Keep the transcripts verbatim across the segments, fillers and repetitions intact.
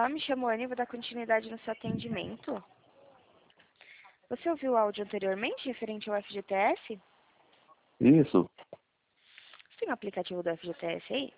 Olá, me chamo Anne e vou dar continuidade no seu atendimento. Você ouviu o áudio anteriormente referente ao F G T S? Isso. Você tem o aplicativo do F G T S aí?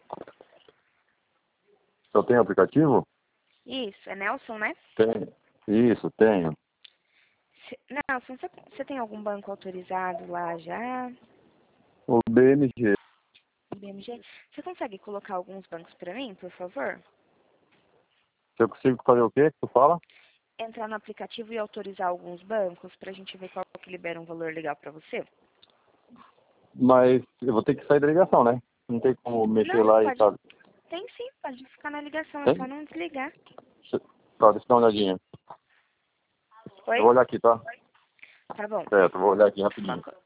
Eu tenho aplicativo? Isso, é Nelson, né? Tenho. Isso, tenho. Se- Nelson, você, você tem algum banco autorizado lá já? O B M G. B M G? Você consegue colocar alguns bancos para mim, por favor? Se eu consigo fazer o quê que tu fala? Entrar no aplicativo e autorizar alguns bancos pra gente ver qual que libera um valor legal pra você? Mas eu vou ter que sair da ligação, né? Não tem como mexer Não, lá e pode. tal. Tem sim, pode ficar na ligação, é Tem? só não desligar. Deixa- Tá, deixa eu dar uma olhadinha. Oi? Eu vou olhar aqui, tá? Tá bom. Certo, eu vou olhar aqui rapidinho. Foco.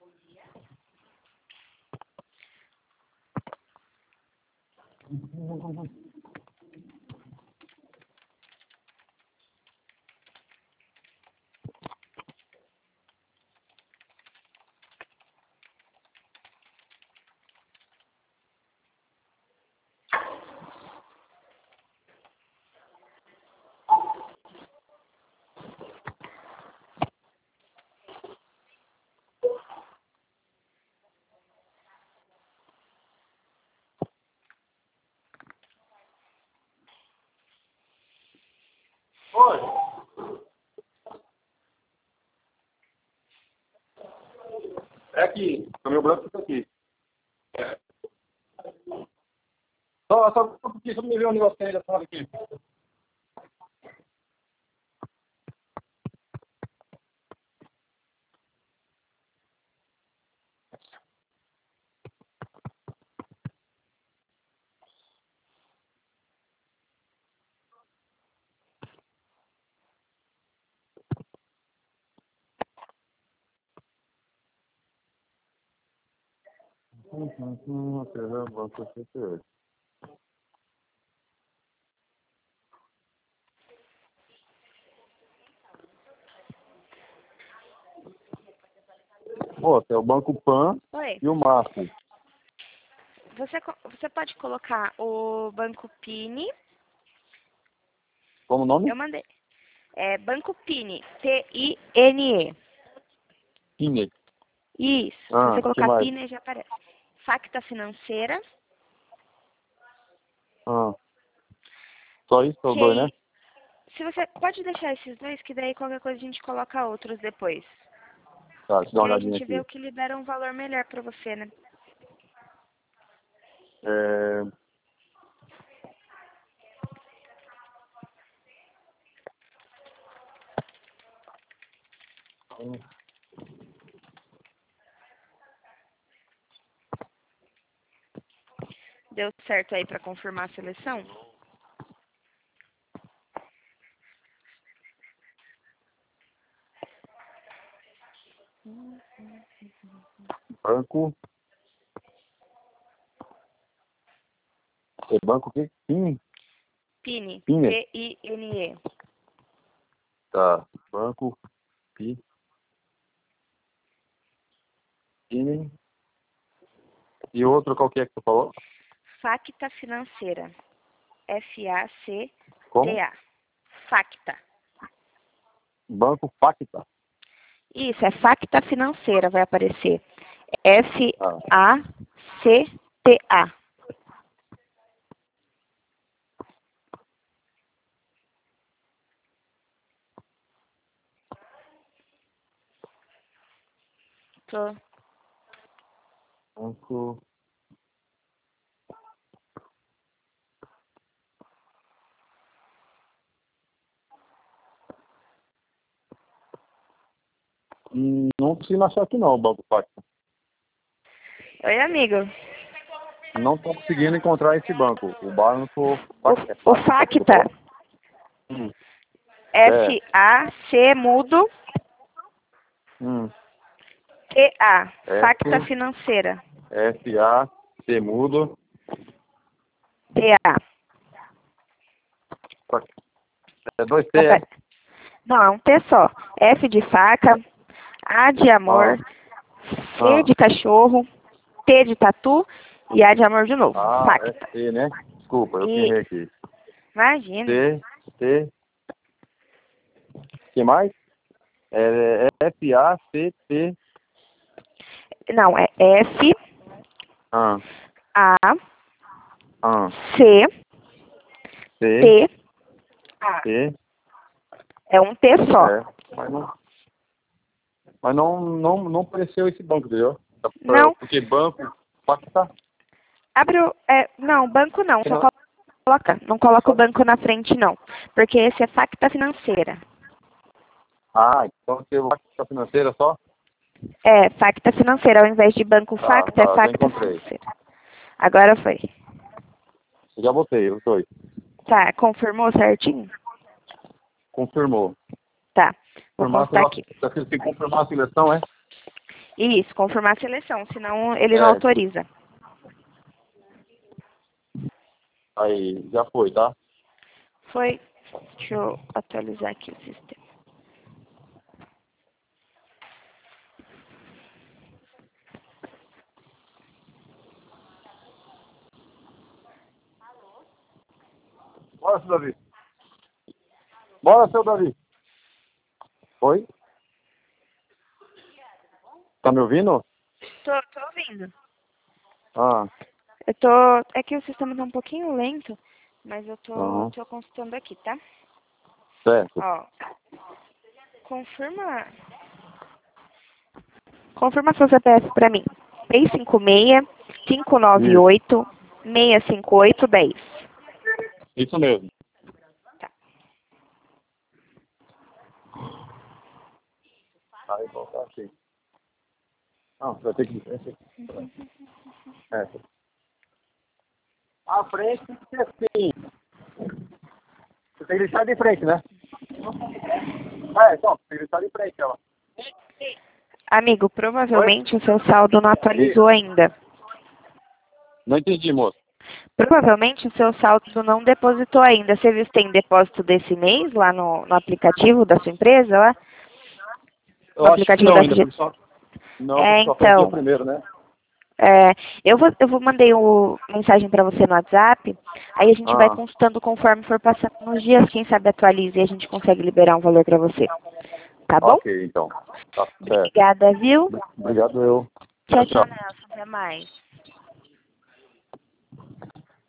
Oi. É aqui. O meu branco fica aqui. É. Só, só um pouquinho, só me ver um negócio aí da sala aqui. Uhum, banco C T oito. Pô, tem o Banco Pan Oi. e o Mafra. Você, co- você pode colocar o Banco Pini. Como o nome? Eu mandei. É Banco Pini. P I N E. Pine. Isso. Se Ah, você que colocar mais? Pini, já aparece. Facta Financeira. Ah, só isso, os dois, né? Que se você pode deixar esses dois, que daí qualquer coisa a gente coloca outros depois. Tá, deixa eu dar Que uma aí a olhadinha gente vê aqui. o que libera um valor melhor pra você, né? É... Deu certo aí pra confirmar a seleção? Banco. É banco o quê? Pine? Pini. Pine. P I N E. Tá. Banco. Pi. Pine. E outro qual que é que tu falou? Facta Financeira. F A C T Como? A. Facta. Banco Facta. Isso, é Facta Financeira, vai aparecer. F Ah. A C T A. Tô. Banco. Hum, não consigo achar aqui não, o Banco Facta. Oi, amigo. Não tô conseguindo encontrar esse banco. O banco O, Facta. o Facta. Hum. F A C mudo Hum. T A. Facta F. Financeira. F A C mudo. T A. É dois T, é? Apa- Não, é um T só. F de faca, A de amor, C Ah. de cachorro, T de tatu e A de amor de novo. Ah, é Facta. C, né? Desculpa, eu que E errei aqui. imagina. C, T. Que mais? É F, A, C, T. Não, é F, Ah, A, ah, C, C, T, A. T. É um T só. É, mas não, mas não, não, não apareceu esse banco, entendeu? Não. Porque banco, pacta. Abre o... É, não, banco não, só Não. coloca. Não coloca o banco na frente, não. Porque esse é Facta Financeira. Ah, então tem o pacta financeira só? É, Facta Financeira. Ao invés de banco Tá, Facta, tá, é já Facta encontrei. Financeira. Agora foi. Já botei, os dois. Tá, confirmou certinho? Confirmou. Tá, vou Confirmar, postar aqui. tá escrito que confirmar a seleção, é? Isso, confirmar a seleção, senão ele não É. autoriza. Aí, já foi, tá? Foi. Deixa eu atualizar aqui o sistema. Bora, seu Davi. Bora, seu Davi. Oi? Tá me ouvindo? Tô, tô ouvindo. Ah, Eu tô. É que o sistema tá um pouquinho lento, mas eu tô, aham. tô consultando aqui, tá? Certo. Ó. Confirma. Confirma seu C P F pra mim. três cinco seis, cinco nove oito, seis cinco oito, dez. Isso mesmo. Tá. Aí, bom, tá aqui. Não, você vai ter que... Esse. É. A frente tem que ser assim. Você tem que deixar de frente, né? É, então, tem que deixar de frente, ela. Amigo, provavelmente o seu saldo não atualizou ainda. Não entendi, moço. Provavelmente o seu saldo não depositou ainda. Você viu se tem depósito desse mês lá no, no aplicativo da sua empresa, lá? Eu No acho que aplicativo não da ainda, F G... porque só... Não, É, porque só fez dia então. primeiro, né? É, eu vou, eu vou mandei uma mensagem para você no WhatsApp. Aí a gente vai Ah, consultando conforme for passando nos dias. Quem sabe atualiza e a gente consegue liberar um valor para você. Tá bom? ok, então. Tá certo. Obrigada, viu? Obrigado, eu. Tchau, Tchau, tchau, tchau. Nelson. Até mais.